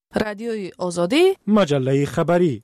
رادیوی آزادی، مجله خبری.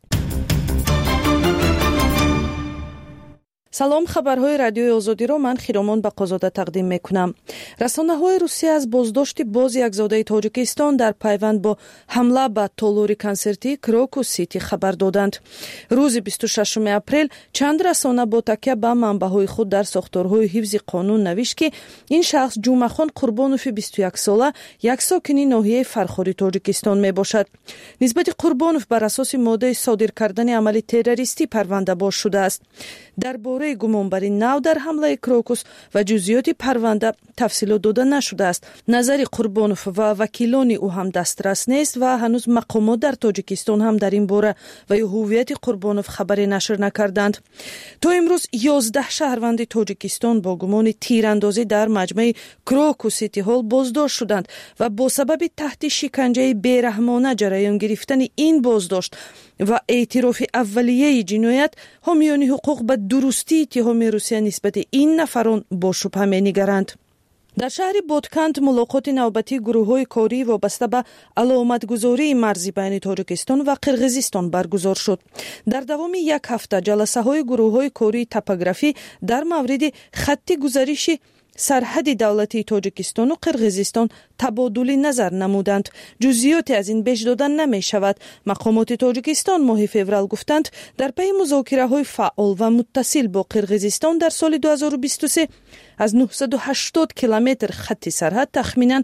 سلام، خبرهای رادیوی آزادی را من خیرامان بقازاده تقدیم میکنم. رسانه‌های روسیه از بازداشت باز یک زاده تاجیکستان در پیوند با حمله به تالار کنسرتی کروکوس سیتی خبر دادند. روز 26 اپریل چند رسانه با تکیه به منبع‌های خود در ساختارهای حفظ قانون نوشت که این شخص جمعخان قربانوف 21 ساله یک ساکن ناحیه فرخاری تاجیکستان میباشد. نسبت قربانوف بر اساس ماده صادر کردن عمل تروریستی پرونده باز شده است. درباره گمانبری نو در حمله کروکوس و جزئیات پرونده تفصیلات داده نشده است. نظر قربانوف و وکیلان او هم دسترس نیست و هنوز مقامات در تاجیکستان هم در این باره و هویت قربانوف خبری نشر نکردند. تا امروز 11 شهروند تاجیکستان با گمان تیراندازی در مجمع کروکوس سیتی هال بازداشت شدند و با سبب تحت شکنجه بیرحمانه جریان گرفتن این بازداشت و اعتراف اولیه جنایت، حامیان حقوق به درستی اتهام روسیه نسبت این نفران با شبهه می‌نگرند. در شهر بودکند ملاقات نوبتی گروه‌های کاری وابسته به علامتگذاری مرزی بین تاجیکستان و قرقیزستان برگزار شد. در دوام یک هفته جلسه‌های گروه‌های کاری توپوگرافی در مورد خط گزارش سرحد دولتی تاجیکستان و قرقیزستان تبادل نظر نمودند. جزئیاتی از این بیش دادن نمی شود. مقامات تاجیکستان ماه فوریه گفتند در پی مذاکره‌های فعال و متصل با قرقیزستان در سال 2023 از 980 کیلومتر خط سرحد تخمیناً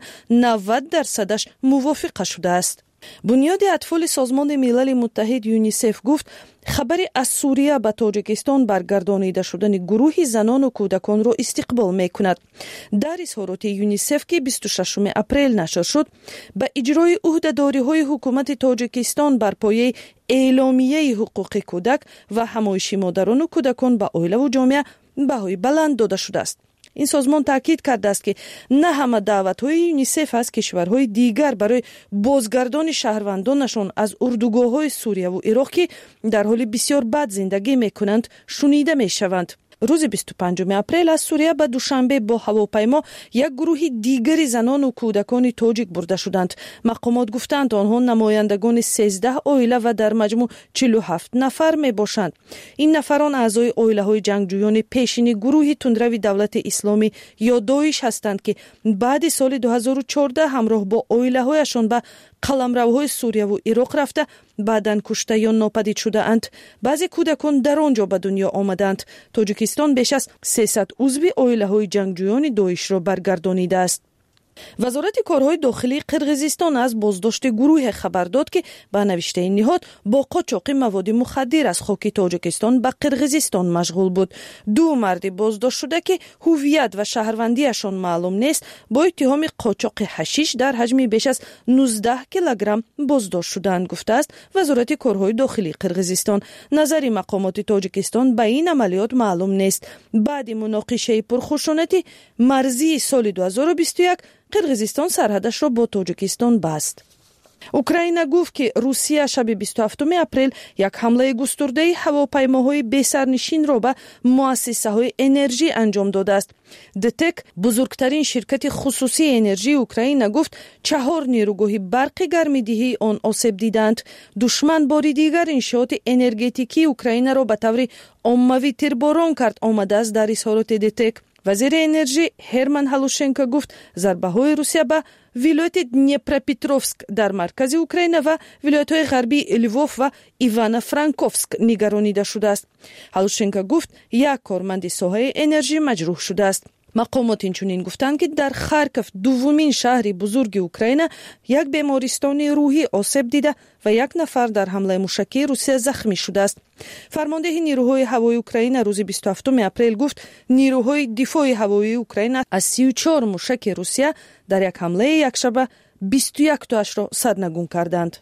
90% موافقه شده است. بنیاد اطفال سازمان ملل متحد یونیسف گفت خبری از سوریه به تاجیکستان برگردانیده شدن گروهی زنان و کودکان را استقبال می کند. در اظهارات یونیسف که 26 اپریل نشر شد، به اجرای عهده‌داری‌های حکومت تاجیکستان بر پایه اعلامیه حقوق کودک و همایش مادران و کودکان به عائله و جامعه بهای بلند داده شده است. این سازمان تاکید کرده است که نه همه دعوت‌های یونیسف از کشورهای دیگر برای بازگردان شهروندانشان از اردوگاه‌های سوریه و عراق که در حال بسیار بد زندگی می‌کنند شنیده می‌شوند. روز 25 اپریل از سوریه به دوشنبه با هواپیما یک گروه دیگری زنان و کودکان تاجیک برده شدند. مقامات گفتند آنها نمایندگان 13 عائله و در مجموع 47 نفر می باشند. این نفران اعضای عائله‌های جنگجویان پیشین گروه تندروی دولت اسلامی یا داعش هستند که بعد سال 2014 همراه با عائله‌هایشان به قلمروهای سوریه و عراق رفته بعداً کشته یا ناپدید شده اند. بعضی کودکان در آنجا به دنیا آمدند. تاجیکستان بیش از 300 عضو عائله‌های جنگجویان داعش را برگردانیده است. وزارت کارهای داخلی قرقیزستان از بازداشت گروه خبر داد که به نوشته این نهاد با قاچاق مواد مخدر از خاک تاجیکستان به قرقیزستان مشغول بود. 2 مرد بازداشت شده که هویت و شهروندیشان معلوم نیست با اتهام قاچاق حشیش در حجم بیش از 19 کیلوگرم بازداشت شدند، گفته است وزارت کارهای داخلی قرقیزستان. نظر مقامات تاجیکستان به این عملیات معلوم نیست. بعد مناقشه پرخشونتی مرزی سال 2021 قرقیزستان سرحدش را با تاجیکستان بست. اوکراین گفت که روسیه شب 27 اپریل یک حمله گسترده هواپیماهای بی‌سرنشین را به مؤسسه‌های انرژی انجام داده است. دتک، بزرگترین شرکت خصوصی انرژی اوکراین، گفت 4 نیروگاه برق گرم‌دهی آن آسیب دیدند. دشمن باری دیگر انشاءات انرژتیکی اوکراین را به طور عمومی تیرباران کرد آمده است. در اظهارات دتک وزیر انرژی هرمن هالوشنکو گفت ضربه‌های روسیه به ولایت دنیپروپتروفسک در مرکز اوکراین و ولایت‌های غربی لووف و ایوانو فرانکوفسک نگرانیده شده است. هالوشنکو گفت یک کارمند ساحه انرژی مجروح شده است. مقامات اینچنین گفتند که در خارکوف، دومین شهر بزرگ اوکراین، یک بیمارستان روحی آسیب دیده و 1 نفر در حمله موشکی روسیه زخمی شده است. فرمانده نیروهای هوایی اوکراین روز 27 اپریل گفت نیروهای دفاع هوایی اوکراین از 34 موشک روسیه در یک حمله یکشبه 21 تاش را سرنگون کردند.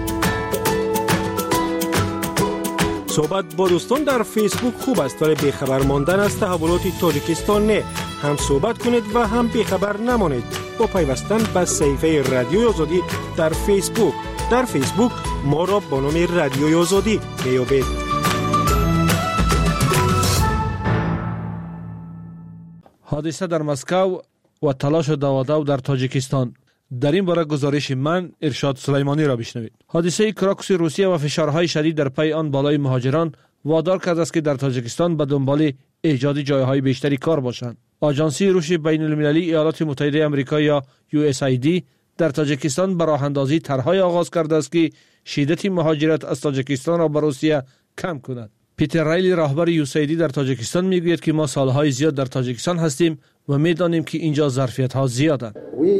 صحبت با دوستان در فیسبوک خوب است ولی بیخبر ماندن از تحولات تاجیکستان نه. هم صحبت کنید و هم بیخبر نمانید با پیوستن به صفحه رادیوی آزادی در فیسبوک. در فیسبوک ما را با نام رادیوی آزادی میابید. حادثه در مسکو و تلاش داودو در تاجیکستان. در این باره گزارش من ارشاد سلیمانی را بشنوید. حادثه کراکوس روسیه و فشارهای شدید در پی آن بالای مهاجران وادار کرده است که در تاجیکستان به دنبال ایجاد جایهای بیشتری کار باشند. آژانسی رشد بین المللی ایالات متحده آمریکا یا USAID در تاجیکستان به راه اندازی طرح‌های آغاز کرده است که شدت مهاجرت از تاجیکستان را به روسیه کم کند. پیتر ریلی رهبر USAID در تاجیکستان میگوید که ما سالهای زیاد در تاجیکستان هستیم و میدانیم که اینجا ظرفیت‌ها زیادند.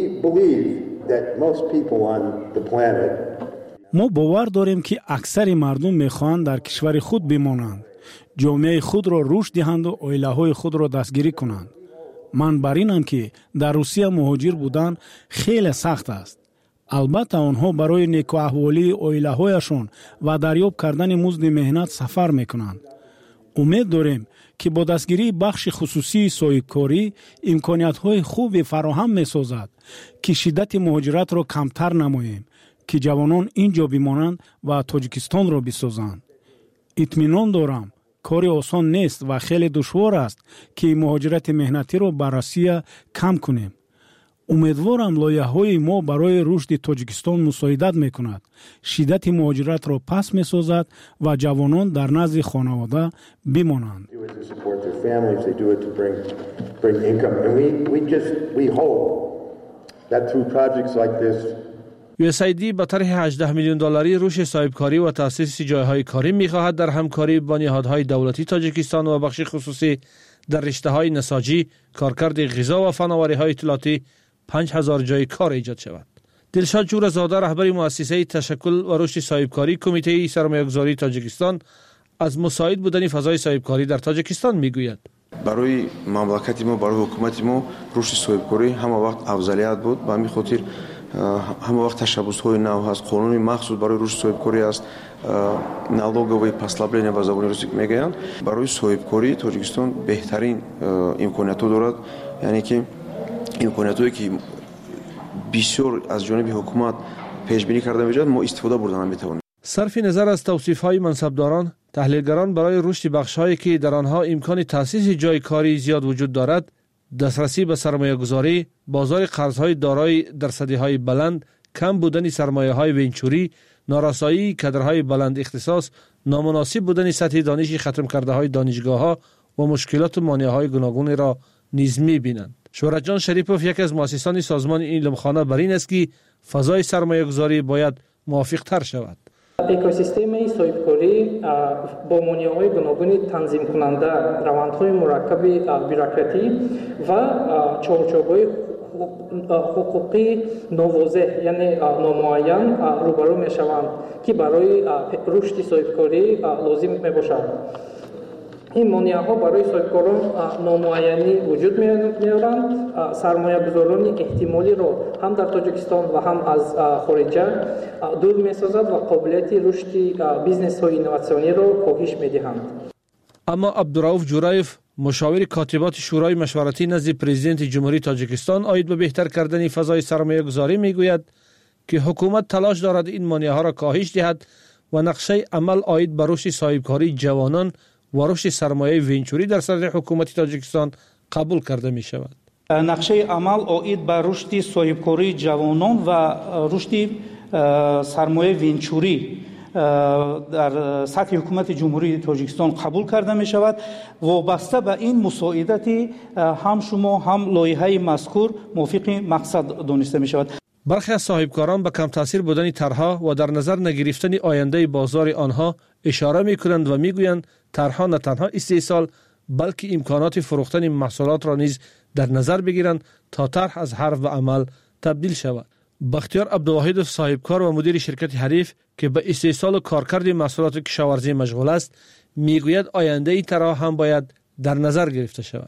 ما باور داریم که اکثر مردم میخواهند در کشور خود بمانند، جامعه خود را رشد دهند و عائله‌های خود را دستگیری کنند. من بر اینم که در روسیه مهاجر بودن خیلی سخت است. البته آنها برای نیکواحوالی عائله‌هایشان و دریافت کردن مزد مهنت سفر میکنند. امید داریم که با دستگیری بخش خصوصی صاحبکاری امکانیت‌های خوبی فراهم می‌سازد که شدت مهاجرت را کمتر نماییم، که جوانان اینجا بمانند و تاجیکستان را بسازند. اطمینان دارم کاری آسان نیست و خیلی دشوار است که مهاجرت مهنتی را بر روسیه کم کنیم. امیدوارم لایحه‌های ما برای رشد تاجیکستان مساعدت میکند، شدت مهاجرت را پس میسازد و جوانان در نزد خانواده بمانند. USAID با طرح 18 میلیون دلاری رشد صاحبکاری و تأسیس جایهای کاری می‌خواهد در همکاری با نهادهای دولتی تاجیکستان و بخش خصوصی در رشته‌های نساجی، کارکرد غذا و فناوری‌های اطلاعاتی 5000 جای کار ایجاد شود. دلشاد جورزاده رهبر مؤسسه تشکل و رشد صاحبکاری کمیته سرمایه‌گذاری تاجیکستان از مساعد بودن فضای صاحبکاری در تاجیکستان میگوید. برای مملکت ما، برای حکومت ما رشد صاحبکاری همه وقت افضلیت بود. به همین خاطر همه وقت تشبس‌های نو هست. قانون مخصوص برای رشد صاحبکاری است. налоговые послабления به زبان روسی میگن. برای صاحبکاری تاجیکستان بهترین امکانیت‌ها دارد. یعنی که امکانیت‌هایی که بسیار از جانب حکومت پیش بینی کرده میشد ما استفاده بردن میتوانیم. صرف نظر از توصیف‌های منصبداران، تحلیلگران برای رشد بخش‌هایی که در آنها امکان تأسیس جای کاری زیاد وجود دارد، دسترسی به سرمایه‌گذاری، بازار قرض‌های دارای درصدی‌های بلند، کم بودن سرمایه‌های ونچوری، نارسایی کادرهای بلند اختصاص، نامناسب بودن سطح دانش ختم کرده‌های دانشگاه‌ها و مشکلات و مانع‌های گوناگون را نیز می‌بینند. شهرت جان شریپوف یک از مؤسسان سازمان علمخانه بر این است که فضای سرمایه‌گذاری باید موافق‌تر شود. اکوسیستم صاحبکاری با مانع‌های گوناگون تنظیم کننده، روندهای مرکب بیروکراتی و چارچوب‌های حقوقی نوواضح یعنی نامعین روبرو می‌شوند که برای رشد صاحبکاری لازم می‌باشد. این مانع‌ها برای صاحبکاران نامعینی وجود می‌آورند. سرمایه‌گذاران احتمالی را هم در تاجیکستان و هم از خارج دور می‌سازد و قابلیت رشد بیزنس‌های اینوواسیونی را کاهش می‌دهند. اما عبدالرؤوف جورایف، مشاور کاتبات شورای مشورتی نزد پرزیدنت جمهوری تاجیکستان عاید به بهتر کردن فضای سرمایه‌گذاری میگوید که حکومت تلاش دارد این مانع‌ها را کاهش دهد و نقشه عمل عاید به رشد صاحبکاری جوانان و رشد سرمایه ونچوری در صدر حکومت تاجیکستان قبول کرده می شود. نقشه عمل عاید به رشد صاحبکاری جوانان و رشد سرمایه ونچوری در سطح حکومت جمهوری تاجیکستان قبول کرده می شود. وابسته به این مساعدت هم شما هم لایحه مذکور موافق مقصد دانسته می شود. برخی از صاحبکاران به کم تاثیر بودن طرح‌ها و در نظر نگرفتن آینده بازار آنها اشاره می‌کنند و می‌گویند طرح‌ها نه تنها استحصال بلکه امکانات فروختن محصولات را نیز در نظر بگیرند تا طرح از حرف و عمل تبدیل شود. بختیار عبدالواحد صاحبکار و مدیر شرکت حریف که به استحصال و کارکرد محصولات کشاورزی مشغول است می‌گوید آینده این طرح هم باید در نظر گرفته شود.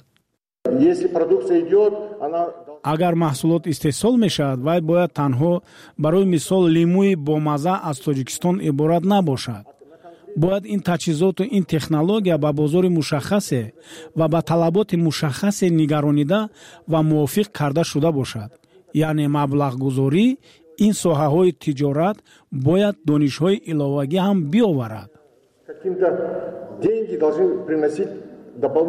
اگر محصولات استحصال میشود وای باید تنها برای مثال لیموی با مزه از تاجیکستان عبارت نباشد. باید این تجهیزات و این تکنولوژیا به بازار مشخص و به طلبات مشخص نگرانیده و موافق کرده شده باشد. یعنی مبلغ گذاری این ساحه‌های تجارت باید دانش‌های علاوه‌ای هم بیاورد.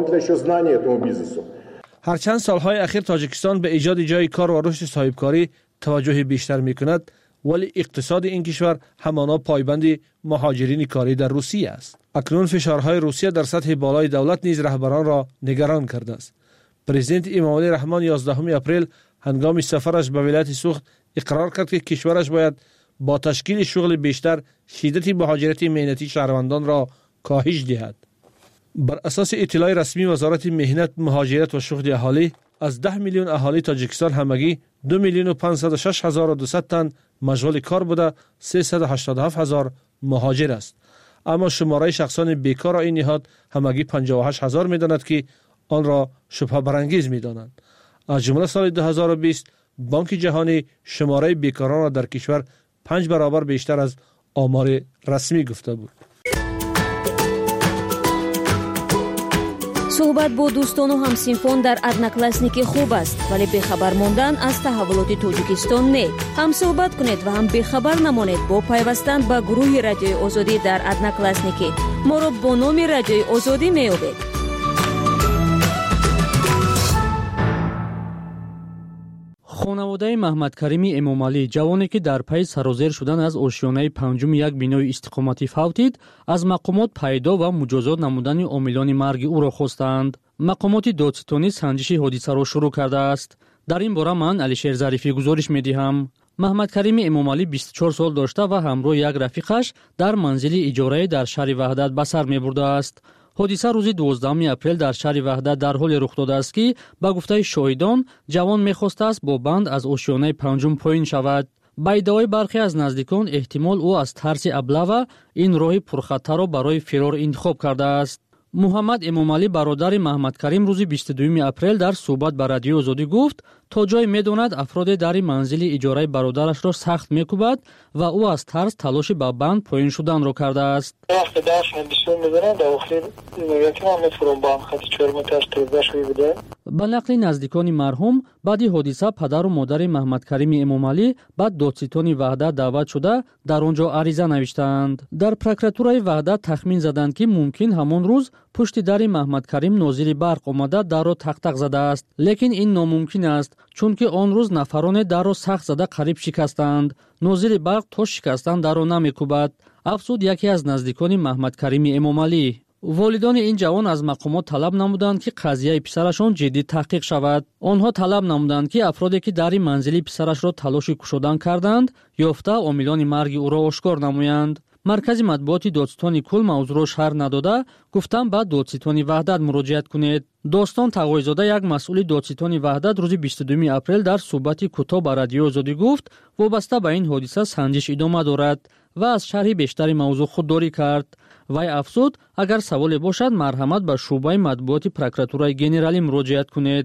هرچند سالهای اخیر تاجیکستان به ایجاد جای کار و رشد صاحبکاری توجه بیشتر میکند، ولی اقتصاد این کشور همانا پایبند مهاجرین کاری در روسیه است. اکنون فشارهای روسیه در سطح بالای دولت نیز رهبران را نگران کرده است. پرزیدنت امامعلی رحمان 11 اپریل هنگام سفرش به ولایت سوخت اقرار کرد که کشورش باید با تشکیل شغل بیشتر شدت مهاجرت مهنتی شهروندان را کاهش دهد. بر اساس اطلاع رسمی وزارت مهنت، مهاجرت و شغل اهالی، از 10 میلیون اهالی تاجیکستان همگی 2,506,200 تن مشغول کار بوده، 387,000 مهاجر است. اما شماره شخصان بیکار این نهاد همگی 58,000 می‌داند که آن را شبهه برانگیز می‌دانند. از جمله سال 2020 بانک جهانی شماره بیکاران را در کشور 5 برابر بیشتر از آمار رسمی گفته بود. صحبت با دوستان و همسینفون در ادناکلاسنیکی خوب است، ولی بخبر ماندن از تحولات تاجیکستان نه. هم صحبت کنید و هم بخبر نمانید با پیوستن به گروه رادیوی آزادی در ادناکلاسنیکی. ما را با نام رادیوی آزادی می‌یابید. خانواده محمد کریم امامعلی، جوانی که در پی سرازیر شدن از آشیانه پنجم یک بینای استقامتی فوتید، از مقامات پیدا و مجازات نمودن عاملان مرگ او را خواستند. مقامات دادستانی سنجش حادثه را شروع کرده است. در این باره من علیشیر ظریفی گزارش می‌دهم. محمد کریم امامعلی 24 سال داشته و همراه یک رفیقش در منزل اجاره در شهر وحدت به سر می‌برده است. حادثه روز 12 اپریل در شهر وحدت در حال رخ داده است که به گفته شاهدان جوان می‌خواسته است با بند از آشیانه پنجم پایین شود. به ادعای برخی از نزدیکان احتمال او از ترس ابله این راه پرخطر را برای فرار انتخاب کرده است. محمد امامعلی برادر محمد کریم روز 22 اپریل در صحبت با رادیو آزادی گفت تا جای می‌داند افراد در منزل اجاره برادرش را سخت می‌کوبد و او از ترس تلاش به بند پایین شدن را کرده است. به نقل نزدیکان مرحوم، بعد حادثه پدر و مادر محمد کریم امامعلی بعد دادستان وحدت دعوت شده در آنجا عریضه نوشتند. در پروکراتورای وحدت تخمین زدند که ممکن همان روز پشت در محمد کریم ناظر برق آمده در را تق زده است، لیکن این ناممکن است چون که آن روز نفران در را سخت زده قریب شکستند. ناظر برق تا شکستن در را نمی‌کوبد، افزود یکی از نزدیکان محمد کریم امامعلی. والدان این جوان از مقامات طلب نمودند که قضیه پسرشان جدی تحقیق شود. آنها طلب نمودند که افرادی که در منزل پسرش را تلاش کشودن کردند یافته عاملان مرگ او را آشکار نمایند. مرکز مطبوعات دادستان کل موضوع را شرح نداده گفتم بعد دادستان وحدت مراجعت کنید. داستان تقوی‌زاده یک مسئول دادستان وحدت روز 22 اپریل در صحبت کوتاه با رادیو آزادی گفت وابسته به این حادثه سنجش ادامه دارد و از شرح بیشتر موضوع خودداری کرد. وی افزود اگر سوال باشد مرحمت به شعبه مطبوعات پروکراتورای گنرالی مراجعت کنید.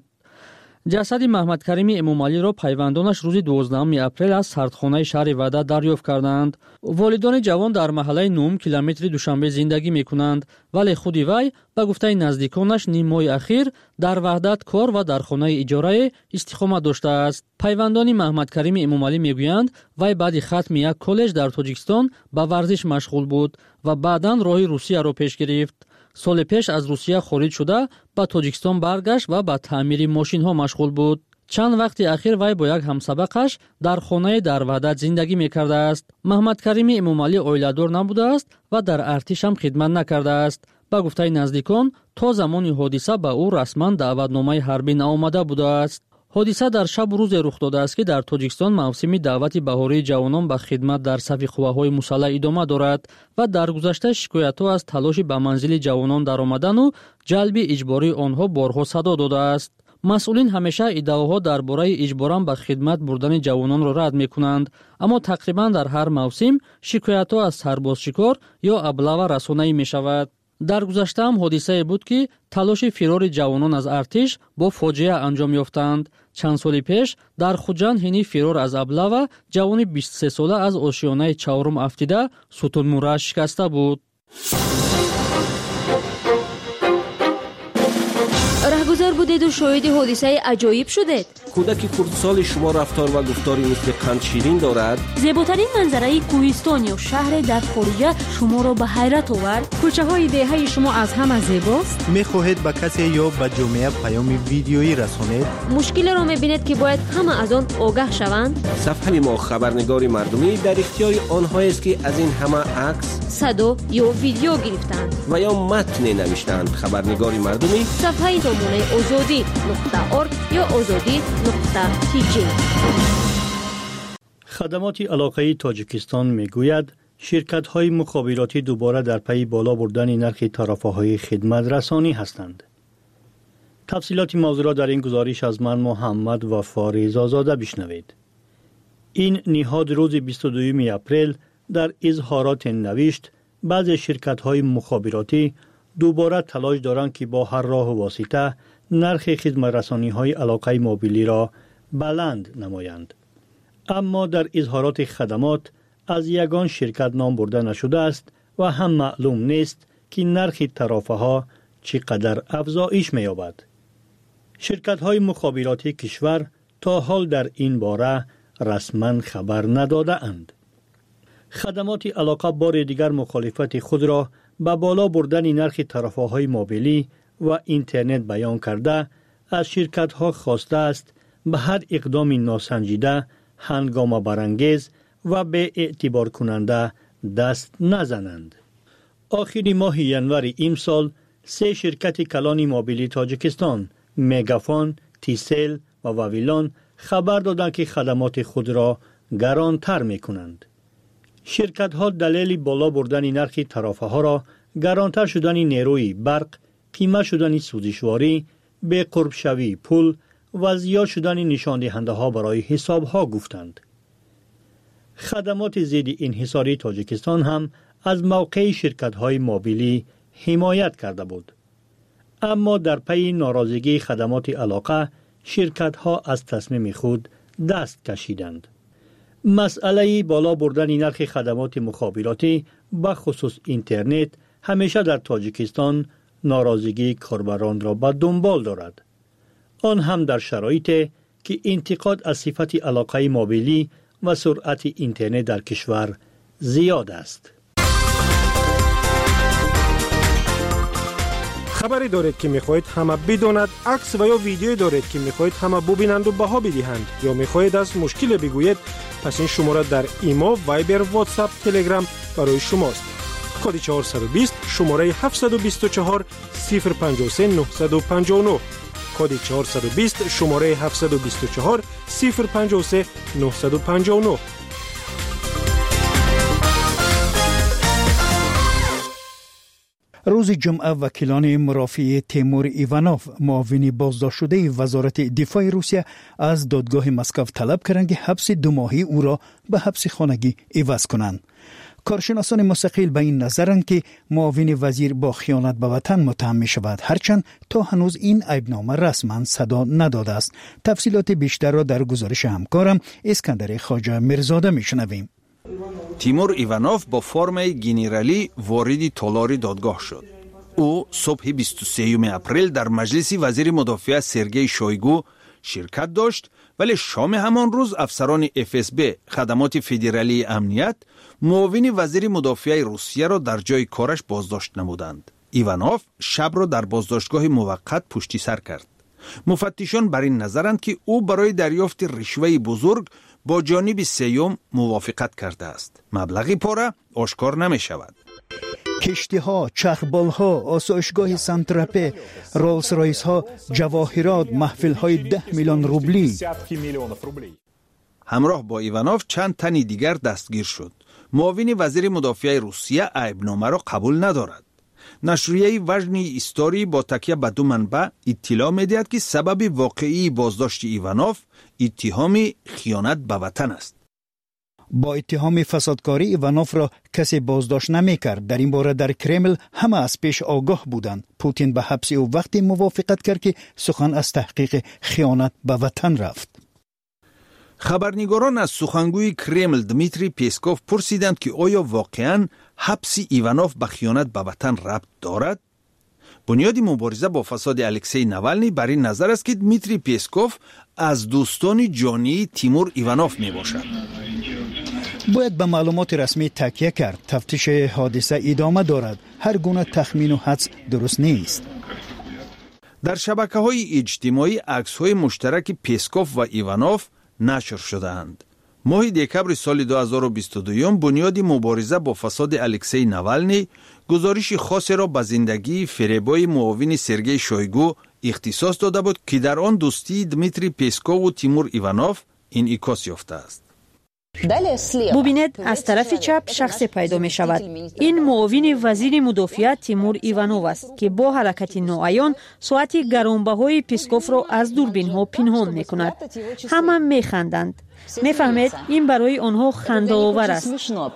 جسد محمد کریم امامعلی را پیوندانش روز 12 اپریل از سردخانه شهر وحدت دریافت کردند. والدان جوان در محله 9 کیلومتر دوشنبه زندگی می‌کنند، ولی خود وی به گفته نزدیکانش نیم ماه اخیر در وحدت کار و در خانه اجاره استقامت داشته است. پیوندان محمد کریم امامعلی میگویند وی بعد ختم یک کالج در تاجیکستان به ورزش مشغول بود و بعداً راه روسیه را پیش گرفت. سال پیش از روسیه خارج شده به تاجیکستان برگشت و به تعمیر ماشین ها مشغول بود. چند وقت اخیر وی با یک همسبقش در خانه در وحدت زندگی میکرده است. محمد کریم امامعلی عائله‌دار نبوده است و در ارتش هم خدمت نکرده است. به گفته نزدیکان تا زمان حادثه به او رسما دعوتنامه حربی نآمده بوده است. حادثه در شب و روز رخ داده است که در تاجیکستان موسم دعوت بهاری جوانان به خدمت در صف قواهای مسلح ادامه دارد و در گذشته شکایت‌ها از تلاش به منزل جوانان درآمدن و جلب اجباری آنها بارها صدا داده است. مسئولین همیشه ادعاها درباره اجباراً به خدمت بردن جوانان را رد می‌کنند، اما تقریباً در هر موسم شکایت‌ها از سرباز شکار یا ابله رسانه‌ای می‌شود. در گذشته هم حادثه بود که تلاش فرار جوانان از ارتش با فاجعه انجام یافتند. چند سال پیش در خوجند حین فرار از ابله و جوان 23 ساله از آشیانه چهارم افتیده ستون موره شکسته بود. راهگذار بودید و شاهد حادثه عجایب شدید. کودک خردسال شما رفتار و گفتاری مثل قند شیرین دارد. زیباترین منظره کوهستان یا شهر در خارج شما را به حیرت آورد. کوچه های دهه شما از همه زیباست. میخواهید به کسی یا به جامعه پیام ویدیویی رسانید؟ مشکل را میبینید که باید همه از آن آگاه شوند. صفحه ما خبرنگار مردمی در اختیار آنهایی است که از این همه عکس، صدا یا ویدیو گرفتند و یا متن نوشتند. خبرنگار مردمی صفحه سامانه azadi.org یا azadi.tg. خدمات علاقه تاجیکستان میگوید شرکت‌های مخابراتی دوباره در پی بالا بردن نرخ طرفه‌های خدمت رسانی هستند. تفصیلات موضوع را در این گزارش از من محمد وفا زاده بشنوید. این نهاد روز 22 اپریل در اظهارات نوشت بعضی شرکت‌های مخابراتی دوباره تلاش دارند که با هر راه و واسطه نرخ خدمت رسانی‌های علاقه موبیلی را بلند نمایند. اما در اظهارات خدمات از یگان شرکت نام برده نشده است و هم معلوم نیست که نرخ طرفه‌ها چقدر افزایش می‌یابد. شرکت‌های مخابراتی کشور تا حال در این باره رسما خبر نداده اند. خدمات علاقه بار دیگر مخالفت خود را به بالا بردن نرخ طرفه‌های موبیلی و اینترنت بیان کرده از شرکت‌ها خواسته است به هر اقدام ناسنجیده، هنگامه برانگیز و به اعتبار کننده دست نزنند. آخر ماه ینور امسال 3 شرکت کلان موبیلی تاجیکستان، مگافون، تیسل و واویلان خبر دادند که خدمات خود را گرانتر می‌کنند. شرکت‌ها دلیل بالا بردن نرخ طرفه‌ها را گرانتر شدن نیروی برق، قیمت شدن سوزشواری، به قرب شوی پول و زیاد شدن نشان دهنده‌ها برای حساب‌ها گفتند. خدمات ضد انحصاری تاجیکستان هم از موقع شرکت‌های موبیلی حمایت کرده بود. اما در پی ناراضگی خدمات علاقه شرکت‌ها از تصمیم خود دست کشیدند. مسئله بالا بردن نرخ خدمات مخابراتی به خصوص اینترنت همیشه در تاجیکستان ناراضگی کاربران را به دنبال دارد. آن هم در شرایطی که انتقاد از صفت علاقه موبیلی و سرعت اینترنت در کشور زیاد است. خبری دارید که میخواهید همه بداند، عکس و یا ویدیو دارید که میخواهید همه ببینند و بها بدهند، یا میخواهید از مشکل بگویید، پس این شماره در ایمو، وایبر، واتساپ، تلگرام برای شماست. کد 420 شماره 724 053 959. کد 420 شماره 724 053 959. روز جمعه وکیلان مرافعه تیمور ایوانوف، معاون بازداشت شده وزارت دفاع روسیه، از دادگاه مسکو طلب کردند که حبس 2 ماهه او را به حبس خانگی عوض کنند. کارشناسان مستقل به این نظرند که معاون وزیر با خیانت به وطن متهم می شود، هرچند تا هنوز این عیبنامه رسما صدا نداده است. تفصیلات بیشتر را در گزارش همکارم اسکندر خواجه میرزاده می شنویم. تیمور ایوانوف با فرم گنرالی وارد تالار دادگاه شد. او صبح 23 اپریل در مجلس وزیر مدافع سرگئی شویگو شرکت داشت، ولی شام همان روز افسران FSB خدمات فدرالی امنیت معاون وزیر مدافع روسیه را در جای کارش بازداشت نمودند. ایوانوف شب را در بازداشتگاه موقت پشتی سر کرد. مفتشان بر این نظرند که او برای دریافت رشوه بزرگ با جانب سیوم موافقت کرده است. مبلغی پاره آشکار نمی شود. کشتی ها، چرخبال ها، آسایشگاه سنترپه، رولز رایس ها، جواهرات، محفل های 10 میلیون روبلی. همراه با ایوانوف چند تن دیگر دستگیر شد. معاون وزیر مدافع روسیه عیبنامه را قبول ندارد. نشریه وژن استوری با تکیه به 2 منبع اطلاع می‌دهد که سبب واقعی بازداشت ایوانوف اتهام خیانت به وطن است. با اتهام فسادکاری ایوانوف را کسی بازداشت نمی‌کرد. در این باره در کرمل همه از پیش آگاه بودند. پوتین به حبس او وقتی موافقت کرد که سخن از تحقیق خیانت به وطن رفت. خبرنگاران از سخنگوی کرمل دمیتری پیسکوف پرسیدند که آیا واقعاً حبس ایوانوف به خیانت به وطن ربط دارد؟ بنیاد مبارزه با فساد الکسی ناوالنی بر این نظر است که دمیتری پیسکوف از دوستان جانی تیمور ایوانوف می باشد. باید به معلومات رسمی تکیه کرد. تفتیش حادثه ادامه دارد. هر گونه تخمین و حدس درست نیست. در شبکه‌های اجتماعی عکس‌های مشترک پیسکوف و ایوانوف نشر شده‌اند. ماه دکبر سال 2022 بنیاد مبارزه با فساد الکسی ناوالنی گزارش خاصی را به زندگی فریبای معاون سرگئی شویگو اختصاص داده بود که در آن دوستی دمیتری پیسکوف و تیمور ایوانوف انعکاس یافته است. ببینید از طرف چپ شخص پیدا می شود. این معاون وزیر مدافعیت تیمور ایوانوف است که با حرکت ناعیان ساعت گرانبهای پیسکوف را از دوربین ها پنهان می کند. همه می خندند. می فهمید این برای آنها خنده آور است.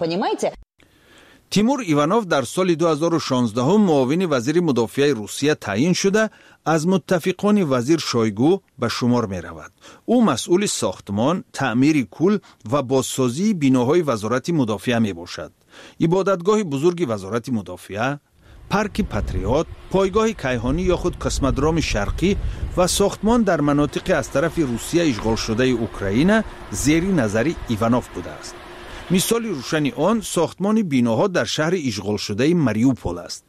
تیمور ایوانوف در سال 2016 معاون وزیر مدافعه روسیه تعیین شده از متفقان وزیر شویگو به شمار می رود. او مسئول ساختمان، تعمیر کل و بازسازی بناهای وزارت مدافعه می باشد. عبادتگاه بزرگ وزارت مدافعه، پارک پاتریوت، پایگاه کیهانی یا خود کسمودرام شرقی و ساختمان در مناطق از طرف روسیه اشغال شده اوکراین زیر نظر ایوانوف بوده است. مثال روشن آن ساختمان بیناها در شهر اشغال شده ماریوپول است.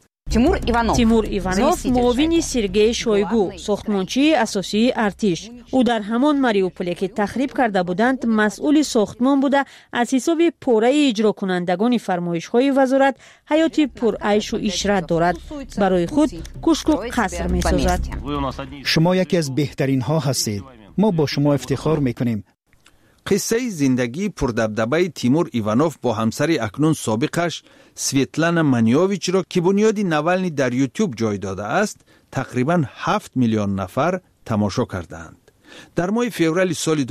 تیمور ایوانوف معاون سرگئی شویگو، ساختمانچی اساسی ارتش. او در همان ماریوپولی که تخریب کرده بودند مسئول ساختمان بوده. از حساب پوره اجرا کنندگان فرمایش‌های وزارت حیاتی پرعیش و عشرت دارد. برای خود کوشک و قصر می‌سازد. شما یکی از بهترین ها هستید. ما با شما افتخار می‌کنیم. قصه زندگی پردبدبه تیمور ایوانوف با همسر اکنون سابقش سویتلانا منیوویچ را که بنیاد ناوالنی در یوتیوب جای داده است تقریباً 7 میلیون نفر تماشا کردند. در ماه فوریه سال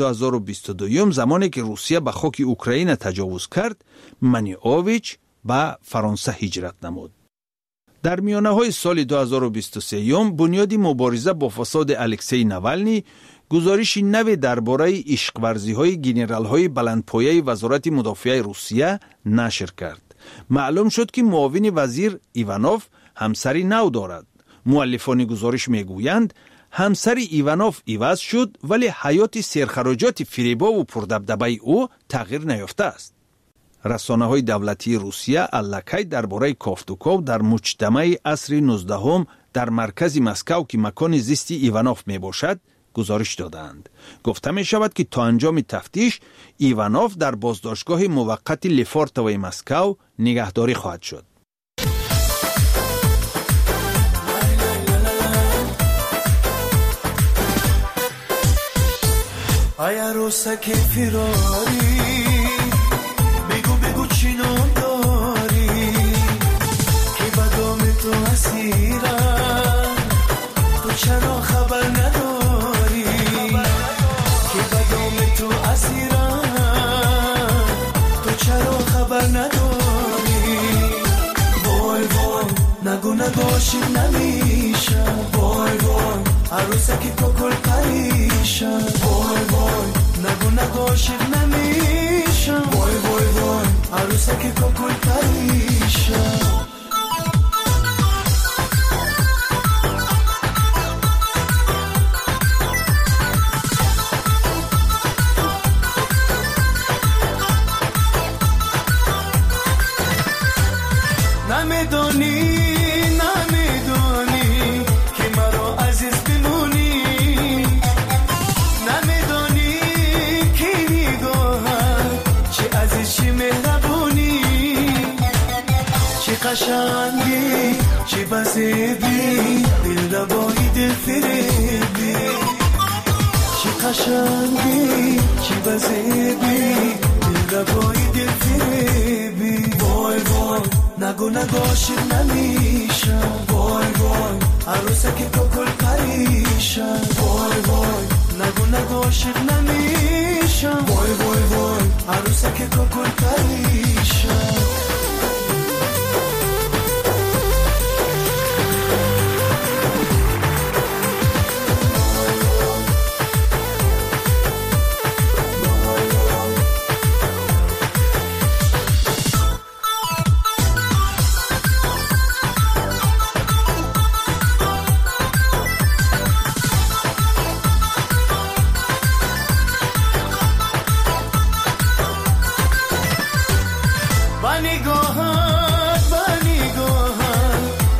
2022 زمانی که روسیه به خاک اوکراین تجاوز کرد منیوویچ به فرانسه هجرت نمود. در میانه های سال 2023 بنیاد مبارزه با فساد الکسی ناوالنی گزارش نو درباره عشق‌ورزی‌های گنرال‌های بلندپایه وزارت مدافعه روسیه نشر کرد. معلوم شد که معاون وزیر ایوانوف همسری نو دارد. مؤلفان گزارش میگویند همسر ایوانوف عوض شد ولی حیات سرخراجات فریبا و پردبدبه او تغییر نیافته است. رسانه‌های دولتی روسیه الکی درباره کافتوکاو در مجتمع عصر 19 در مرکز مسکو که مکان زیستی ایوانوف میباشد گزارش دادند. گفته می شود که تا انجام تفتیش ایوانوف در بازداشتگاه موقت لیفورتوی مسکو نگهداری خواهد شد. ای عروسک فراری بگو بگو چی نام داری که بدام تو اسیرم تو چرا خبر نداری که بدام تو اسیرم تو چرا خبر نداری وای وای نگو نگاشی نمیشم وای وای عروسک کوکل پریشم وای وای نگو نگاشی نمیشم وای وای وای عروسک کوکل پریشم قشنگی چی بزیبی دل ربایی دل فریبی چی قشنگی چی بزیبی دل ربایی دل فریبی وای وای نگو نگاشی نمیشم وای وای عروسک کوکل پریشم وای وای نگو نگاشی نمیشم وای وای وای عروسک کوکل پریشم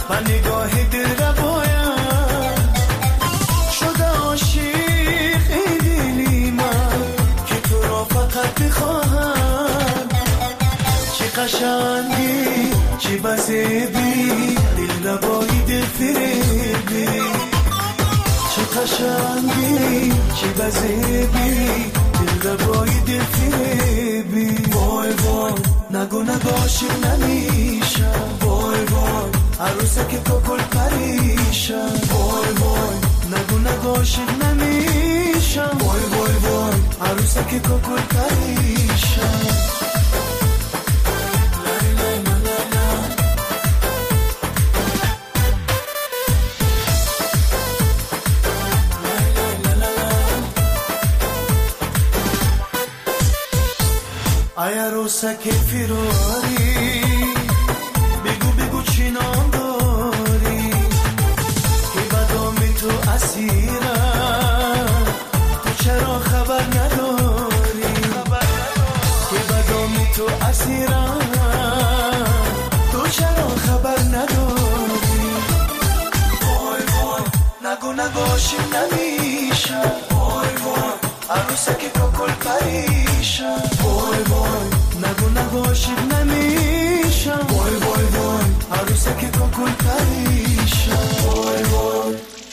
و نگاه دل ربایم شده عاشق ای دلی من که تو را فقط بخواهم چه قشنگی چه بزیبی دل ربایی دل فریبی چه قشنگی چه بزیبی دل ربایی دل فریبی وای وای نگو عاشق نمیشم وای وای عروسک تو گل پریشم وای وای نگو عاشق نمیشم وای وای وای عروسک تو گل پریشم ای عروسک فراری بگو چی نام داری که بدام تو اسیرم تو چرا خبر نداری که بدام تو اسیرم تو چرا خبر نداری وای وای نگو عاشق نمیشم وای وای عروسک تو گل پریشم وای وای نگو عاشق نمیشم وای وای وای عروسک تو گل پریشم وای وای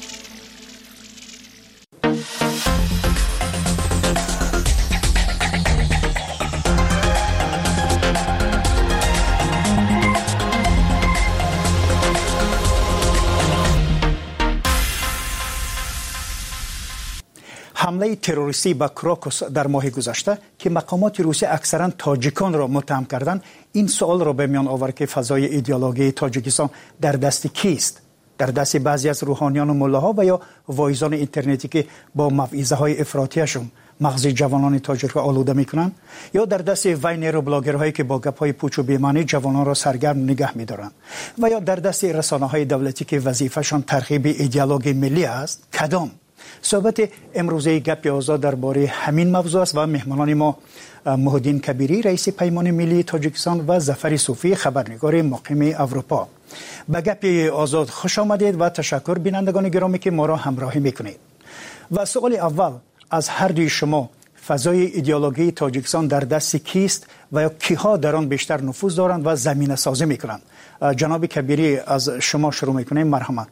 حمله تروریستی به کراکوس در ماه گذشته که مقامات روسیه اکثرا تاجیکان را متهم کردند این سوال را به میان آورد که فضای ایدئولوژی تاجیکستان در دست کیست؟ در دست بعضی از روحانیان و ملاها و یا وایزان اینترنتی که با موعظه های افراطیشون مغز جوانان تاجیک را آلوده میکنند یا در دست وینر و بلاگرهایی که با گپ‌های پوچ و بی‌معنی جوانان را سرگرم نگه می‌دارند و یا در دست رسانه‌های دولتی که وظیفه‌شان ترغیب ایدئولوژی ملی است؟ کدام؟ صحبت امروزه گپ آزاد درباره همین موضوع است و مهمانان ما محمدین کبیری رئیس پیمان ملی تاجیکستان و ظفر صوفی خبرنگار مقیم اروپا. به گپ آزاد خوش آمدید و تشکر بینندگان گرامی که ما را همراهی میکنید. و سوال اول از هر دوی شما، فضای ایدئولوژی تاجیکستان در دست کیست و یا کیها در آن بیشتر نفوذ دارند و زمینه سازی میکنند؟ جناب کبیری از شما شروع میکنیم. مرحمت.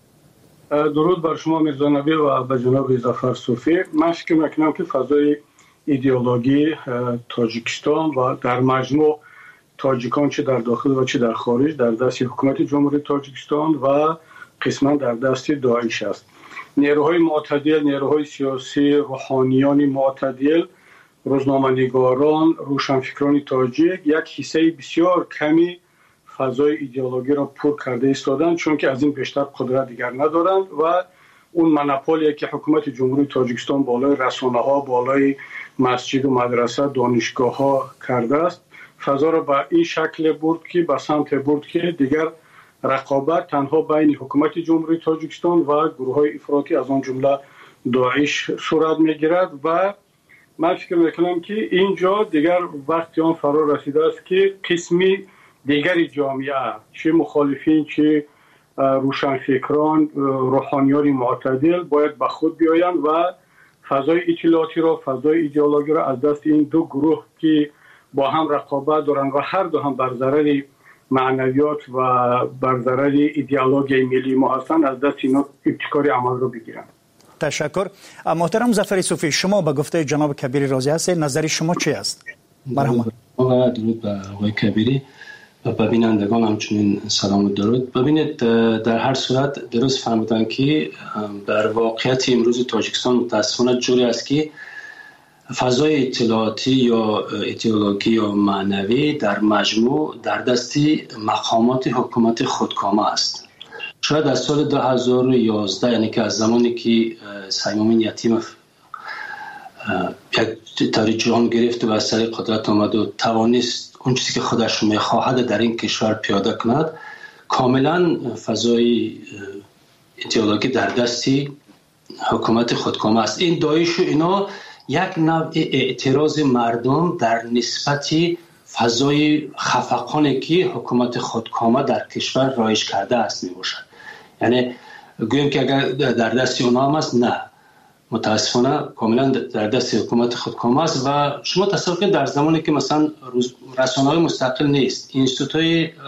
درود بر شما میرزا نبی و به جناب ظفر صوفی. من فکر میکنم که فضای ایدئولوژی تاجیکستان و در مجموع تاجیکان چه در داخل و چه در خارج در دست حکومت جمهوری تاجیکستان و قسما در دست داعش است. نیروهای معتدل، نیروهای سیاسی، روحانیان معتدل، روزنامه‌نگاران، روشنفکران تاجیک یک حصه بسیار کمی فضای ایدئولوژی را پر کرده ایستادند، چون که از این بیشتر قدرت دیگر ندارند و اون مونوپولی که حکومت جمهوری تاجیکستان بالای رسانه‌ها، بالای مسجد و مدرسه، دانشگاه‌ها کرده است، فضا را به این شکل برد که به سمت برد که دیگر رقابت تنها بین حکومت جمهوری تاجیکستان و گروه‌های افراطی از آن جمله داعش صورت می‌گیرد و من فکر می‌کنم که اینجا دیگر وقتی آن فرا رسیده است که قسمی دیگری جامعه، چه مخالفین چه روشنفکران، روحانیان معتدل باید به خود بیایند و فضای اطلاعاتی را، فضای ایدئولوژی را از دست این دو گروه که با هم رقابت دارند و هر دو هم بر ضرر معنویات و بر ضرر ایدئولوژی ملی ما هستند از دست اینا ابتکار عمل رو بگیرند. تشکر. محترم ظفر صوفی، شما به گفته جناب کبیری راضی هستید؟ نظر شما چی است؟ مرحبا. درود به آقای کبیری و ببینندگان همچنین سلام و درود. ببینید، در هر صورت درست فهمیدن که در واقعیت امروز تاجیکستان متاسفانه جوری است که فضای اطلاعاتی یا ایدئولوژی یا معنوی در مجموع در دست مقامات حکومت خودکامه است. شاید از سال 2011 یعنی که از زمانی که سیمامین یتیم یک طوری جان گرفت و از سر قدرت آمد و توانست اون چیزی که خودش میخواهد در این کشور پیاده کند، کاملا فضای ایدئولوژی در دست حکومت خودکامه است. این داعش و اینا یک نوع اعتراض مردم در نسبت فضای خفقانی که حکومت خودکامه در کشور رایج کرده است می باشد. یعنی گویم که اگر در دست اونا هم است، نه، متاسفانه کاملا در دست حکومت خودکامه است. و شما تصور کنید در زمانی که مثلا رسانه‌های مستقل نیست، اینستیتوت‌های